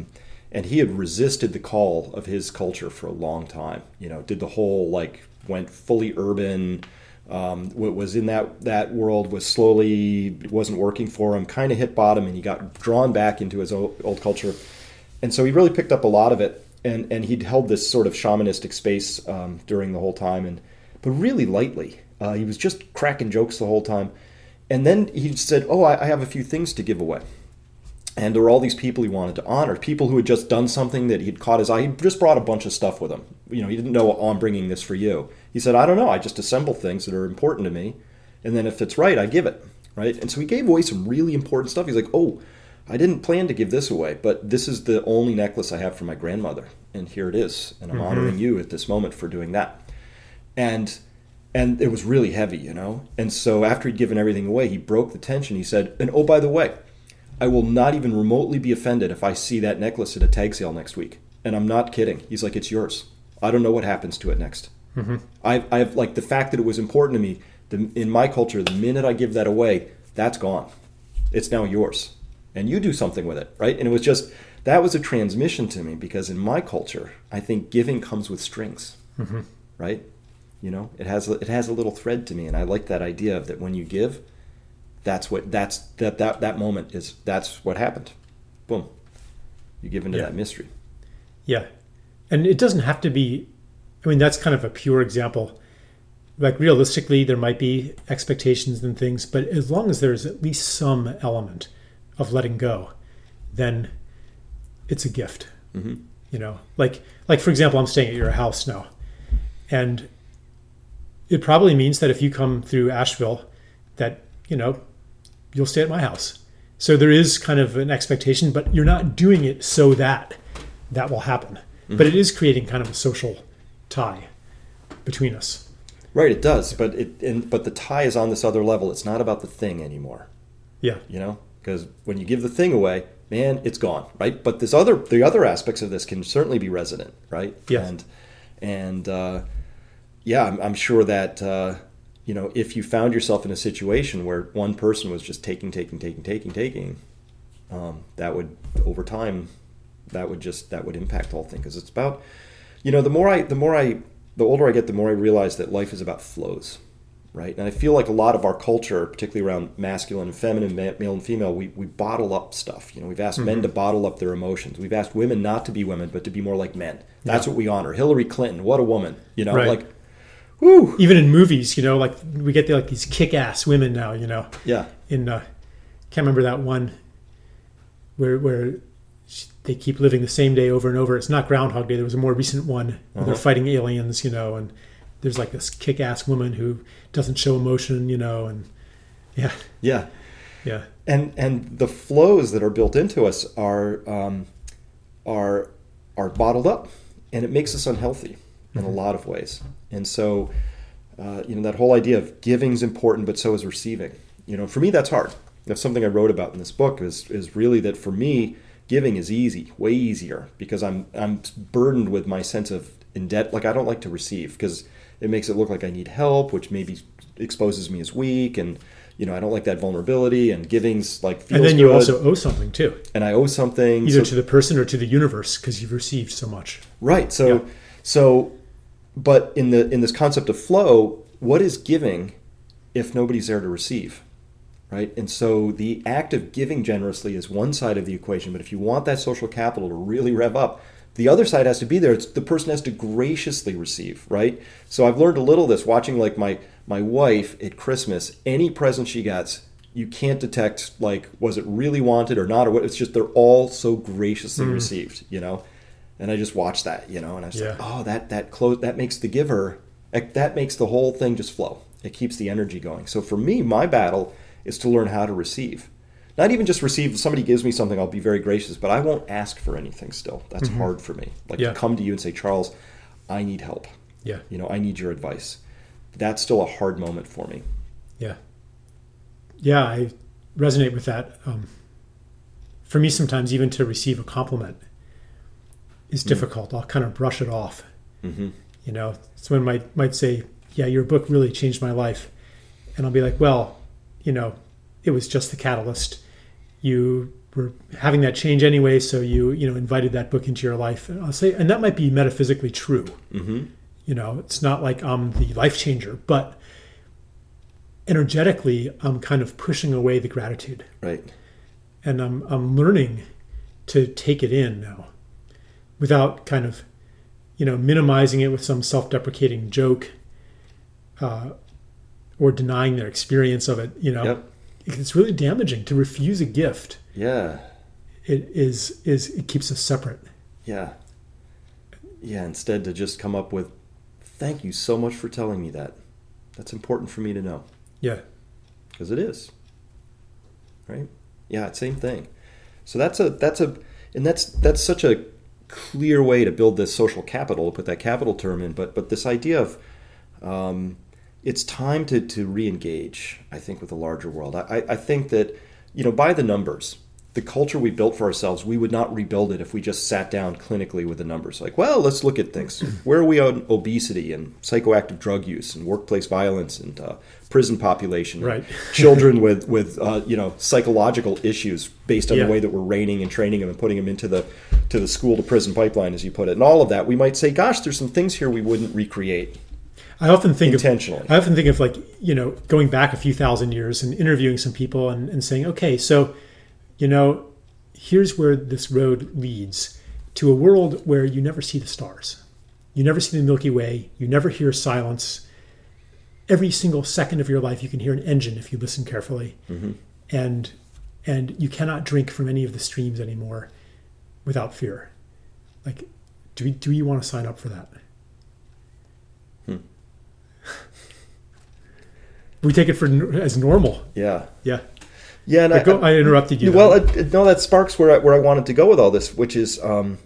and he had resisted the call of his culture for a long time. You know, did the whole, like, went fully urban, what was in that world was slowly, wasn't working for him, kind of hit bottom, and he got drawn back into his old culture. And so he really picked up a lot of it. And he'd held this sort of shamanistic space during the whole time, but really lightly. He was just cracking jokes the whole time. And then he said, oh, I have a few things to give away. And there were all these people he wanted to honor, people who had just done something that he'd caught his eye. He just brought a bunch of stuff with him. You know, he didn't know, oh, I'm bringing this for you. He said, I don't know. I just assemble things that are important to me. And then if it's right, I give it. Right? And so he gave away some really important stuff. He's like, oh, I didn't plan to give this away, but this is the only necklace I have for my grandmother, and here it is, and I'm honoring you at this moment for doing that. And it was really heavy, you know? And so after he'd given everything away, he broke the tension. He said, and oh, by the way, I will not even remotely be offended if I see that necklace at a tag sale next week. And I'm not kidding. He's like, it's yours. I don't know what happens to it next. Mm-hmm. I've like the fact that it was important to me, in my culture, the minute I give that away, that's gone. It's now yours. And you do something with it, right? And it was just, that was a transmission to me, because in my culture, I think giving comes with strings, right? You know, it has a little thread to me, and I like that idea of that when you give, that moment is, that's what happened. Boom. You give into that mystery. Yeah. And it doesn't have to be, I mean, that's kind of a pure example. Like realistically, there might be expectations and things, but as long as there's at least some element of letting go, then it's a gift. Mm-hmm. You know, like for example, I'm staying at your house now, and it probably means that if you come through Asheville, that, you know, you'll stay at my house. So there is kind of an expectation, but you're not doing it so that will happen. Mm-hmm. But it is creating kind of a social tie between us. Right, it does. But but the tie is on this other level. It's not about the thing anymore. Yeah. Because when you give the thing away, man, it's gone, right? But the other aspects of this can certainly be resonant, right? Yeah. I'm sure that if you found yourself in a situation where one person was just taking, that would over time that would impact the whole thing. Because it's about, the older I get, the more I realize that life is about flows. Right. And I feel like a lot of our culture, particularly around masculine and feminine, male and female, we bottle up stuff. We've asked men to bottle up their emotions. We've asked women not to be women, but to be more like men. That's what we honor. Hillary Clinton, what a woman, right. Like, whoo. Even in movies, like we get these kick-ass women now, Yeah. Can't remember that one where they keep living the same day over and over. It's not Groundhog Day. There was a more recent one where they're fighting aliens, and there's like this kick-ass woman who doesn't show emotion, and yeah. And the flows that are built into us are bottled up, and it makes us unhealthy in a lot of ways. And so, that whole idea of giving is important, but so is receiving. For me, that's hard. That's something I wrote about in this book is really that for me, giving is easy, way easier, because I'm burdened with my sense of in debt. Like I don't like to receive because it makes it look like I need help, which maybe exposes me as weak, and I don't like that vulnerability. And giving's like feels good. And then you also owe something too. And I owe something either to the person or to the universe because you've received so much. Right. But in this concept of flow, what is giving if nobody's there to receive? Right. And so the act of giving generously is one side of the equation. But if you want that social capital to really rev up, the other side has to be there. The person has to graciously receive, right? So I've learned a little of this watching like my wife at Christmas. Any present she gets, you can't detect like was it really wanted or not, or what. It's just they're all so graciously received, And I just watched that, and I was like, oh, that makes the giver, that makes the whole thing just flow. It keeps the energy going. So for me, my battle is to learn how to receive. Not even just receive. If somebody gives me something, I'll be very gracious, but I won't ask for anything still. That's hard for me. Like to come to you and say, Charles, I need help. Yeah. I need your advice. That's still a hard moment for me. Yeah. Yeah, I resonate with that. For me, sometimes even to receive a compliment is difficult. I'll kind of brush it off. Someone might say, yeah, your book really changed my life. And I'll be like, well, it was just the catalyst. You were having that change anyway, so you invited that book into your life. And I'll say, and that might be metaphysically true. It's not like I'm the life changer, but energetically, I'm kind of pushing away the gratitude. Right. And I'm learning to take it in now, without kind of, minimizing it with some self-deprecating joke, or denying their experience of it. Yep. It's really damaging to refuse a gift. Yeah. It keeps us separate. Yeah. Yeah. Instead to just come up with, thank you so much for telling me that. That's important for me to know. Yeah. Because it is. Right? Yeah, same thing. So that's such a clear way to build this social capital, to put that capital term in, but this idea of it's time to re-engage, I think, with the larger world. I think that, by the numbers, the culture we built for ourselves, we would not rebuild it if we just sat down clinically with the numbers. Like, well, let's look at things. Where are we on obesity and psychoactive drug use and workplace violence and prison population, right? And children with psychological issues based on the way that we're reining and training them and putting them into the school to prison pipeline, as you put it, and all of that. We might say, gosh, there's some things here we wouldn't recreate. I often think intentionally. I often think of like, going back a few thousand years and interviewing some people and saying, okay, so, here's where this road leads to a world where you never see the stars. You never see the Milky Way. You never hear silence. Every single second of your life, you can hear an engine if you listen carefully. And you cannot drink from any of the streams anymore without fear. Like, do you want to sign up for that? Hmm. We take it as normal. Yeah. Yeah. Yeah, and I interrupted you. Well, no, that sparks where I wanted to go with all this, which is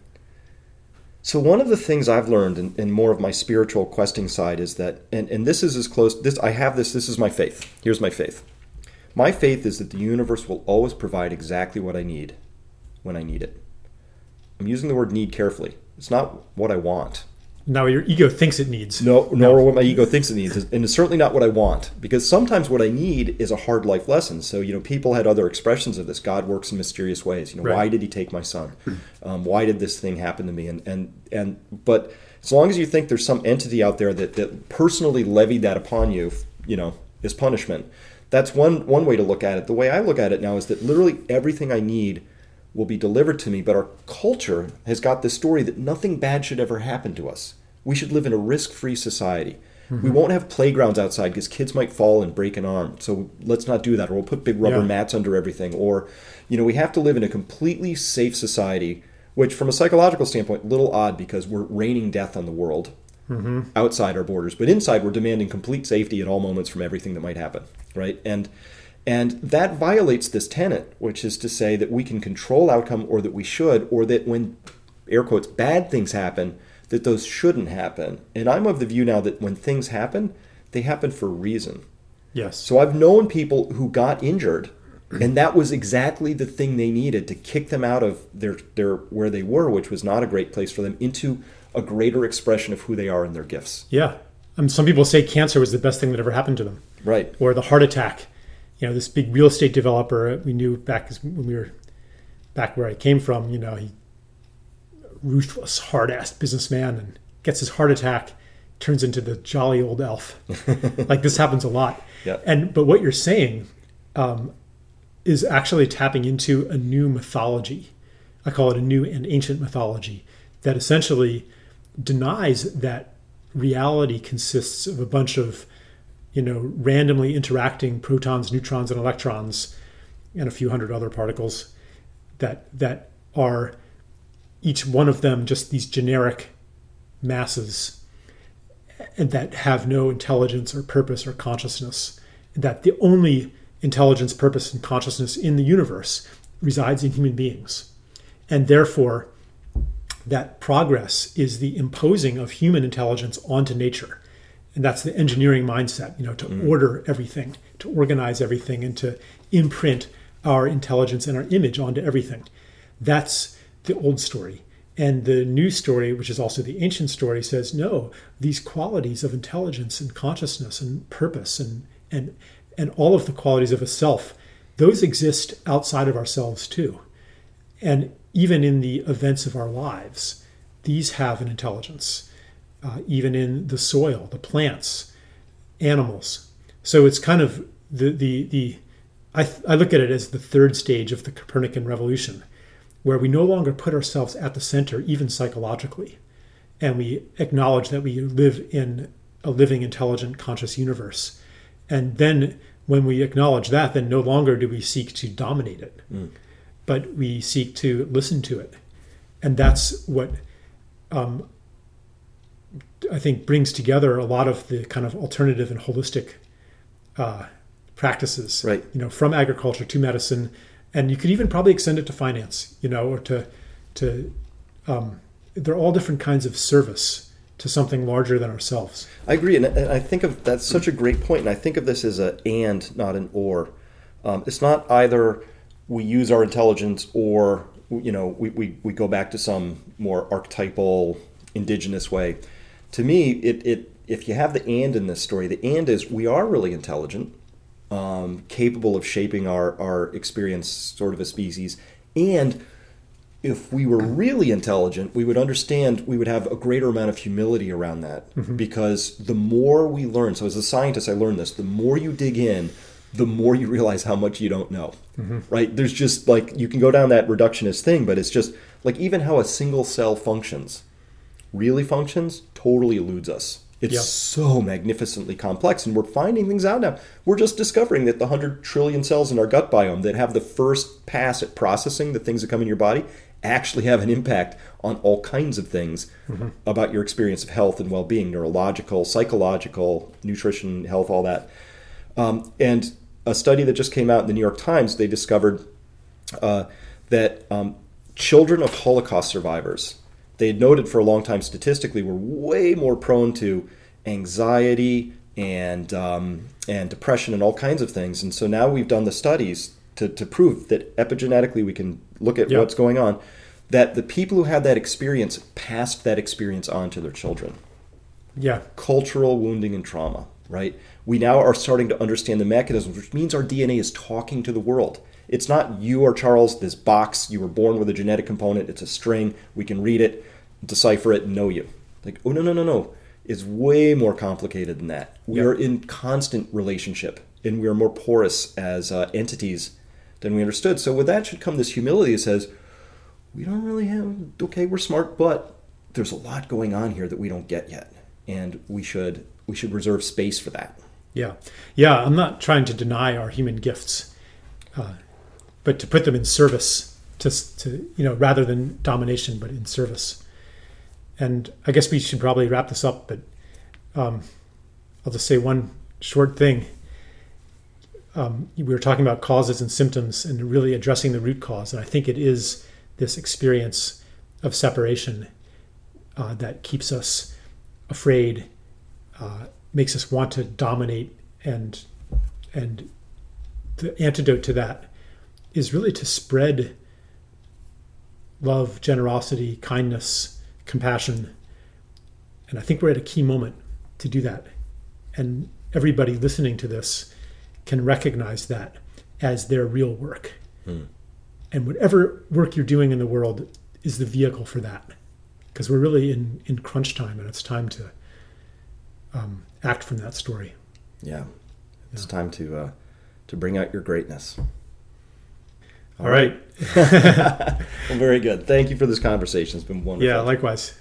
so one of the things I've learned in more of my spiritual questing side is that, and this is as close. This is my faith. Here's my faith. My faith is that the universe will always provide exactly what I need when I need it. I'm using the word need carefully. It's not what I want. Now your ego thinks it needs. Nor what my ego thinks it needs. And it's certainly not what I want. Because sometimes what I need is a hard life lesson. So, people had other expressions of this. God works in mysterious ways. Right. Why did he take my son? Why did this thing happen to me? But as long as you think there's some entity out there that personally levied that upon you, as punishment, that's one way to look at it. The way I look at it now is that literally everything I need will be delivered to me, but our culture has got this story that nothing bad should ever happen to us. We should live in a risk-free society. We won't have playgrounds outside because kids might fall and break an arm. So let's not do that. Or we'll put big rubber mats under everything. Or, we have to live in a completely safe society, which from a psychological standpoint, a little odd because we're raining death on the world outside our borders. But inside, we're demanding complete safety at all moments from everything that might happen, right? And that violates this tenet, which is to say that we can control outcome, or that we should, or that when, air quotes, bad things happen, that those shouldn't happen. And I'm of the view now that when things happen, they happen for a reason. Yes. So I've known people who got injured, and that was exactly the thing they needed to kick them out of their where they were, which was not a great place for them, into a greater expression of who they are and their gifts. Yeah. Some people say cancer was the best thing that ever happened to them. Right. Or the heart attack. This big real estate developer we knew back when we were back where I came from, he ruthless, hard-assed businessman, and gets his heart attack, turns into the jolly old elf. Like this happens a lot. Yeah. But what you're saying is actually tapping into a new mythology. I call it a new and ancient mythology that essentially denies that reality consists of a bunch of randomly interacting protons, neutrons, and electrons, and a few hundred other particles that are each one of them just these generic masses, and that have no intelligence or purpose or consciousness. That the only intelligence, purpose, and consciousness in the universe resides in human beings. And therefore, that progress is the imposing of human intelligence onto nature. And that's the engineering mindset, to order everything, to organize everything, and to imprint our intelligence and our image onto everything. That's the old story. And the new story, which is also the ancient story, says, no, these qualities of intelligence and consciousness and purpose and all of the qualities of a self, those exist outside of ourselves too. And even in the events of our lives, these have an intelligence. Even in the soil, the plants, animals. So it's kind of I look at it as the third stage of the Copernican revolution, where we no longer put ourselves at the center, even psychologically, and we acknowledge that we live in a living, intelligent, conscious universe. And then when we acknowledge that, then no longer do we seek to dominate it, but we seek to listen to it. And that's what I think brings together a lot of the kind of alternative and holistic practices, right? From agriculture to medicine, and you could even probably extend it to finance, or to they're all different kinds of service to something larger than ourselves. I agree, and I think of that's such a great point, and I think of this as a and, not an or. It's not either we use our intelligence or we go back to some more archetypal indigenous way. To me, if you have the and in this story, the and is we are really intelligent, capable of shaping our experience sort of a species. And if we were really intelligent, we would understand, we would have a greater amount of humility around that. Because the more we learn, so as a scientist I learned this, the more you dig in, the more you realize how much you don't know, right? There's just you can go down that reductionist thing, but it's just even how a single cell really functions totally eludes us. It's so magnificently complex, and we're finding things out now. We're just discovering that the 100 trillion cells in our gut biome that have the first pass at processing the things that come in your body actually have an impact on all kinds of things about your experience of health and well-being, neurological, psychological, nutrition, health, all that. And a study that just came out in the New York Times, they discovered that children of Holocaust survivors, they had noted for a long time statistically, were way more prone to anxiety and depression and all kinds of things. And so now we've done the studies to prove that epigenetically we can look at what's going on, that the people who had that experience passed that experience on to their children. Yeah. Cultural wounding and trauma, right? We now are starting to understand the mechanisms, which means our DNA is talking to the world. It's not you or Charles, this box, you were born with a genetic component, it's a string, we can read it, decipher it, and know you. Like, oh, no. It's way more complicated than that. We are in constant relationship, and we are more porous as entities than we understood. So with that should come this humility that says, we don't really have, okay, we're smart, but there's a lot going on here that we don't get yet. And we should reserve space for that. Yeah. I'm not trying to deny our human gifts, but to put them in service, to rather than domination, but in service. And I guess we should probably wrap this up, but I'll just say one short thing. We were talking about causes and symptoms and really addressing the root cause. And I think it is this experience of separation that keeps us afraid, makes us want to dominate, and the antidote to that is really to spread love, generosity, kindness, compassion. And I think we're at a key moment to do that. And everybody listening to this can recognize that as their real work. And whatever work you're doing in the world is the vehicle for that. Because we're really in crunch time, and it's time to act from that story. Yeah. It's time to bring out your greatness. All right. Well, very good. Thank you for this conversation. It's been wonderful. Yeah, likewise.